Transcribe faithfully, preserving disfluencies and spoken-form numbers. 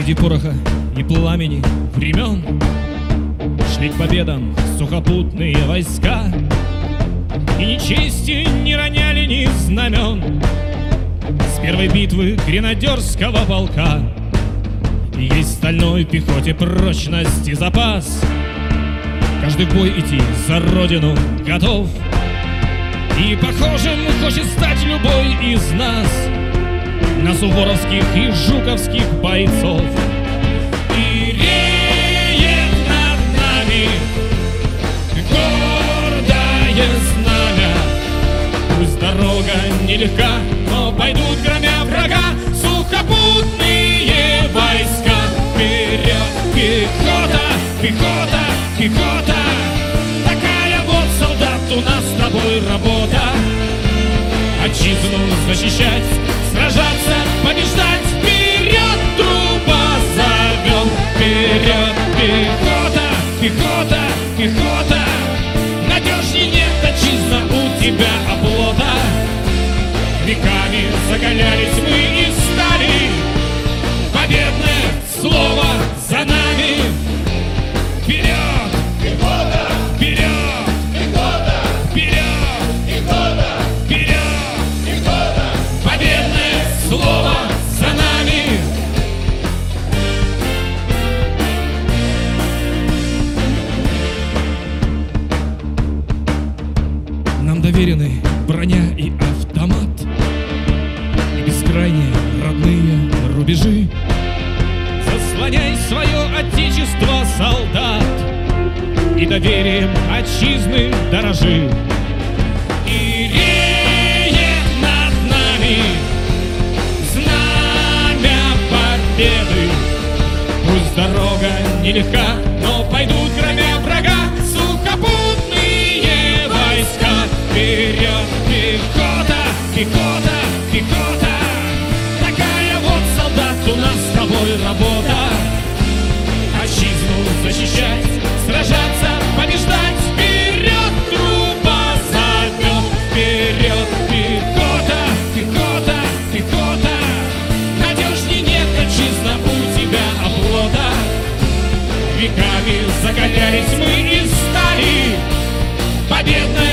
Среди пороха и пламени времен шли к победам сухопутные войска, и ни чести не роняли ни знамен с первой битвы гренадерского полка. И есть в стальной пехоте прочность и запас, каждый в бой идти за родину готов. И похожим хочет стать любой из нас на суворовских и жуковских бойцов. И реет над нами гордое знамя. Пусть дорога нелегка, но пойдут, громя врага, сухопутные войска. Вперед, пехота, пехота, пехота! Такая вот, солдат, у нас с тобой работа. Отчизну защищать, сражаться, побеждать. Вперед, труба зовет. Вперед, пехота, пехота, пехота! Надежней нет, отчизна, у тебя оплота. Веками закалялись мы и стали, победное слово за нами. Вперед! Пехота! Вперед! Пехота! Вперед! Пехота! Вперед! Пехота! Победное слово за нами! Нам доверены броня и автомат, и бескрайние родные рубежи. Заслоняй свое отечество, солдат, и доверием отчизны дорожи. И реет над нами знамя победы. Пусть дорога нелегка, но пойдут, громя врага, сухопутные войска. Вперед, пехота, пехота, пехота! Такая вот, солдат, у нас с тобой работа. Отчизну защищать, сражаться, побеждать. Вперед, труба зовет. Вперед, пехота, пехота, пехота! Надежней нет, отчизна, у тебя оплота. Веками закалялись мы и стали, победная